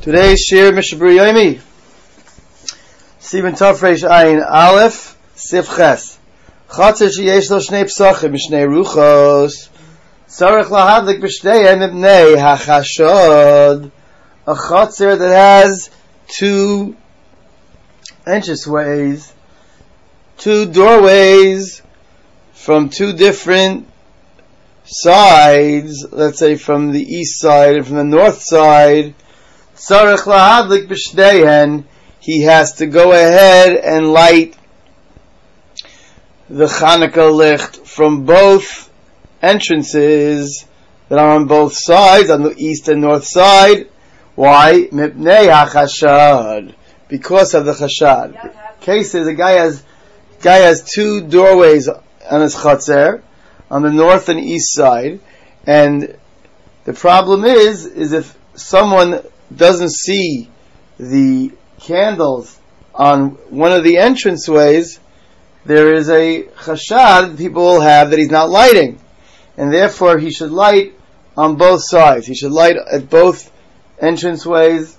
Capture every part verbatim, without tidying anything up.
Today's shir Mishnah Berurah Yomi Siman Tov Reish Ayin Aleph Sif Ches Chatzer sheyesh lo shnei psachim mishnei ruchos tzarich lahadlik b'shneihem mipnei hachashod. A chatzer that has two entranceways, two doorways from two different sides, let's say from the east side and from the north side. Tzarich lahadlik b'shneihem, he has to go ahead and light the Chanukah licht from both entrances that are on both sides, on the east and north side. Why? Mipnei hachashad, because of the chashad. Cases, a guy has guy has two doorways on his chatzer, on the north and east side, and the problem is, is if someone doesn't see the candles on one of the entranceways, there is a chashad people will have that he's not lighting, and therefore he should light on both sides. He should light at both entranceways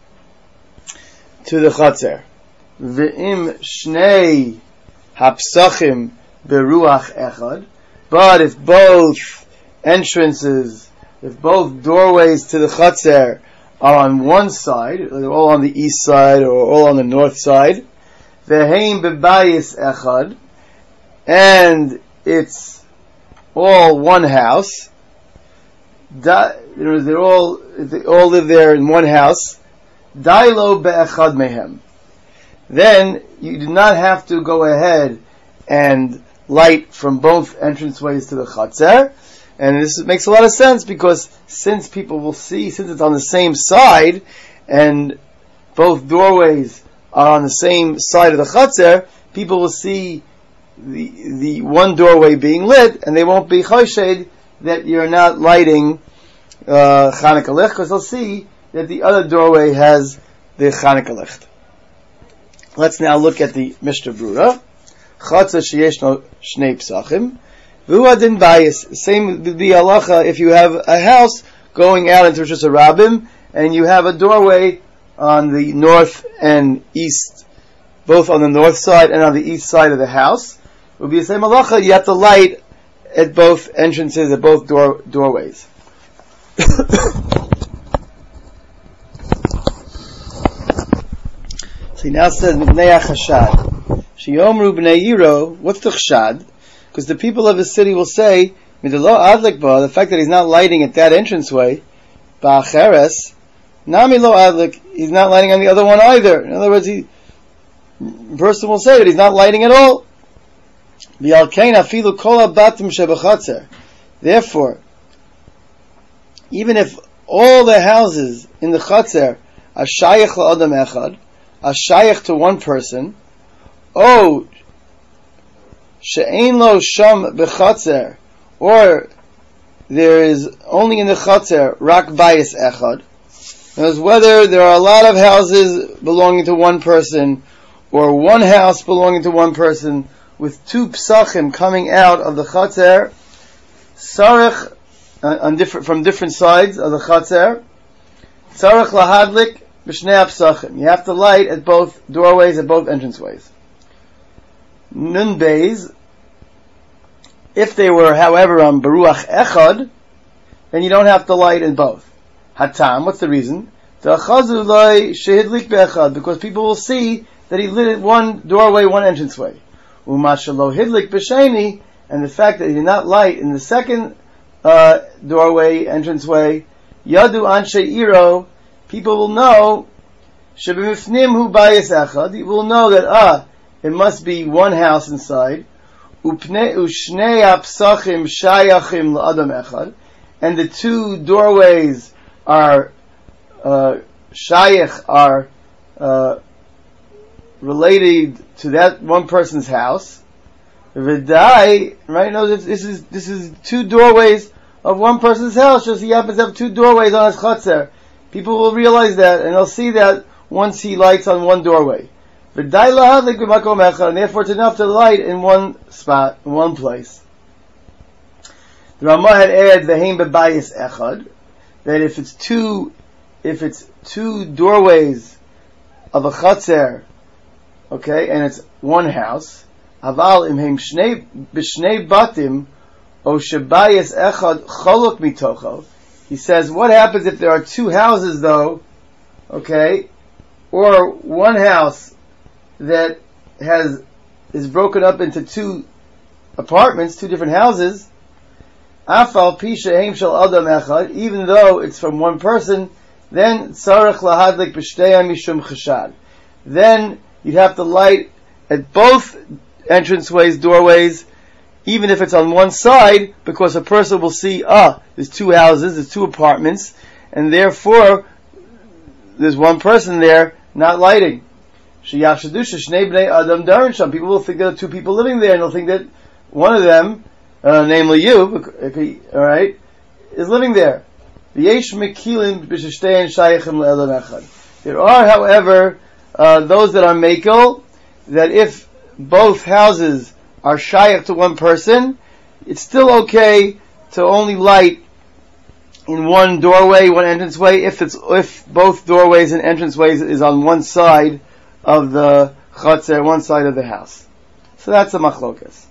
to the chatzer. V'im shnei hapsachim beruach echad, but if both entrances, if both doorways to the chatzer are on one side, they're all on the east side or all on the north side, Veheim bebayis echad, and it's all one house. Da, you know, they're all they all live there in one house. Dailo beechad mehem. Then you do not have to go ahead and light from both entranceways to the chatzer, and this makes a lot of sense because since people will see, since it's on the same side, and both doorways are on the same side of the chatzer, people will see the the one doorway being lit, and they won't be choshed that you're not lighting uh, Chanukah licht, because they'll see that the other doorway has the Chanukah licht. Let's now look at the Mishnah Berurah. Chatzer sheyesh lo shnei psachim v'hu adin bayis. Same would be halacha if you have a house going out into Rosh Hashanah, and you have a doorway on the north and east, both on the north side and on the east side of the house. It would be the same halacha. You have to light at both entrances, at both door, doorways. So he now says, Mipnei hachashad. Sheyomru b'nei Yiro, what's the chashad? Because the people of the city will say, Midelo adlik ba, the fact that he's not lighting at that entranceway, ba'acheres, Nami lo adlik, he's not lighting on the other one either. In other words, he, the person will say that he's not lighting at all. Therefore, even if all the houses in the chatzer are shayach la'adam echad, are shayach to one person, oh, she'ein lo sham b'chatzer, or there is only in the chatzer rak bayis echad, as whether there are a lot of houses belonging to one person, or one house belonging to one person, with two psachim coming out of the chatzer, sarich, uh, on different, from different sides of the chatzer, sarich lahadlik b'shnei psachim. You have to light at both doorways, at both entranceways. Nun beis, if they were, however, on beruach echad, then you don't have to light in both. Hatam, what's the reason? Because people will see that he lit at one doorway, one entranceway. Umashalo hidlik b'sheni, and the fact that he did not light in the second uh, doorway, entranceway, yadu anshe iro, people will know shebimifnim hu bayis echad. He will know that ah, it must be one house inside. Upne ushnei hapsachim shayachim la'adam echad, and the two doorways are uh, shayach, are uh, related to that one person's house. V'dai, right? No, this, this is this is two doorways of one person's house. Just he happens to have two doorways on his chatzer. People will realize that, and they'll see that once he lights on one doorway. V'dai lahadlik b'makom echad, and therefore it's enough to light in one spot, in one place. The Ramah had added v'heim bebayis echad, that if it's two if it's two doorways of a chatzer, okay, and it's one house, aval imhem shnei b'shnei batim o shebayis echad cholok mitocho. He says, what happens if there are two houses, though, okay, or one house that has is broken up into two apartments, two different houses? Afal pisha heim shel adam echad, even though it's from one person, then tzarech lahadlik b'shteiha mishum chashad. Then you'd have to light at both entranceways, doorways, even if it's on one side, because a person will see, ah, there's two houses, there's two apartments, and therefore there's one person there not lighting. People will think there are two people living there, and they'll think that one of them, uh, namely you, if he, all right, is living there. There are, however, uh, those that are mekel, that if both houses are shayach to one person, it's still okay to only light in one doorway, one entranceway, if it's if both doorways and entranceways is on one side of the chatzer, one side of the house. So that's a machlokas.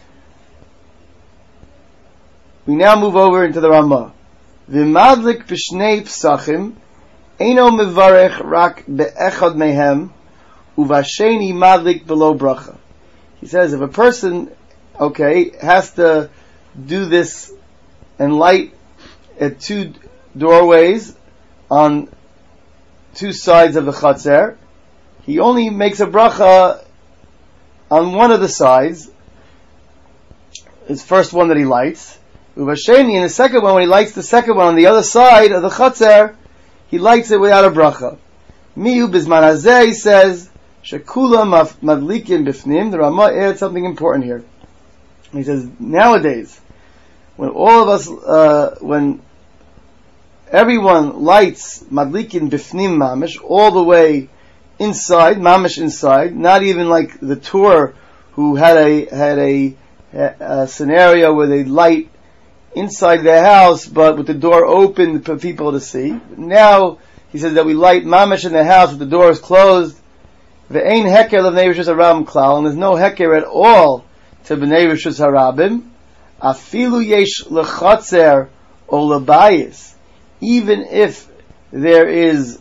We now move over into the Ramah. V'madlik b'shnei psachim eino mevarech rak be'echad mehem uvasheni madlik below bracha. He says if a person, okay, has to do this and light at two doorways on two sides of the chatzer, he only makes a bracha on one of the sides. His first one that he lights. Uvasheni, and the second one, when he lights the second one on the other side of the chatzer, he lights it without a bracha. Miu bizman hazeh, he says, Shekula madlikin bifnim. The Ramah adds something important here. He says, nowadays, when all of us, uh, when everyone lights madlikin bifnim mamish, all the way inside, mamish inside, not even like the tour who had a, had a, a scenario where they light inside their house, but with the door open for people to see. Now, he says that we light mamish in the house with the doors closed. Ve'ein heker of Bnei Rishus Harabim klal, and there's no heker at all to Bnei Rishus Harabim. Afilu yesh lechatzer or lebayis, even if there is,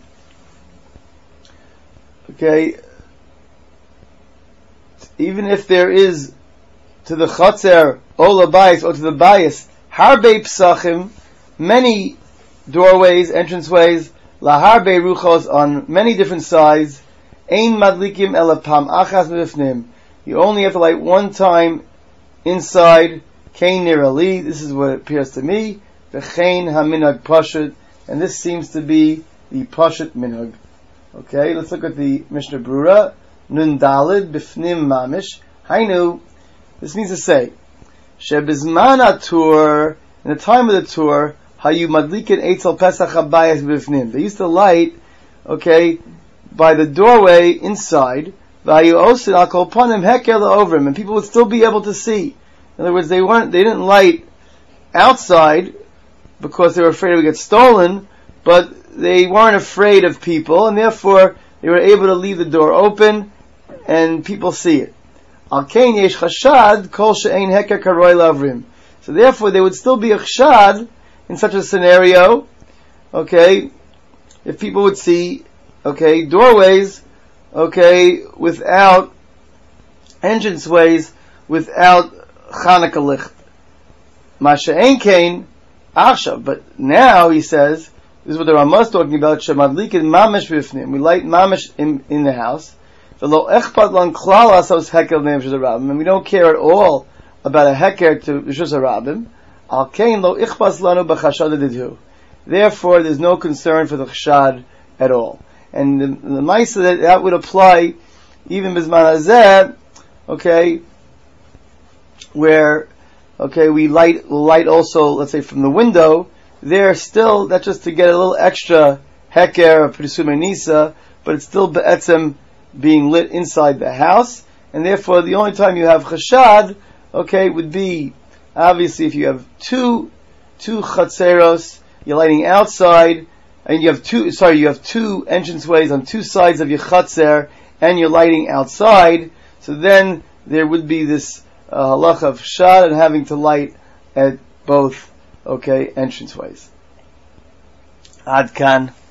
okay, even if there is to the chatzer or lebayis or to the bayis harbe psachim, many doorways, entranceways, laharbe ruchos on many different sides. Ein madlikim elapam achas mifnim. You only have to light one time inside. Kain nirali. This is what it appears to me. V'chein haminag pashut, and this seems to be the pashut minhag. Okay, let's look at the Mishnah Brura. Nun dalid bifnim mamish. Hainu. This means to say, shebizman atur, in the time of the tour, hayu madlikin eitzel pesach habayis bifnim. They used to light, okay, by the doorway inside, and people would still be able to see. In other words, they weren't, they didn't light outside because they were afraid it would get stolen, but they weren't afraid of people, and therefore they were able to leave the door open and people see it. So therefore there would still be a chshad in such a scenario, okay, if people would see, okay, doorways, okay, without entranceways, without Chanukah licht. Masha ein kain achshav. But now he says, this is what the Ramah is talking about. Shemadlikin mamish b'fnim. We light mamish in in the house. V'lo echpat lan klal asos heker b'nei Rishus Harabim. And we don't care at all about a heker to Rishus Harabim. Al kain lo ichpas lanu b'chashad adidhu. Therefore, there's no concern for the chashad at all. And the, the Maisa that that would apply even Bizman Hazeh, okay, where, okay, we light, light also, let's say from the window, there still, that's just to get a little extra heker or P'risume Nisa, but it's still be'etzem being lit inside the house, and therefore the only time you have chashad, okay, would be, obviously if you have two, two chatzeros, you're lighting outside, and you have two, sorry, you have two entranceways on two sides of your Chatzer, and you're lighting outside, so then there would be this uh, halacha of shad and having to light at both, okay, entranceways. Ad kan.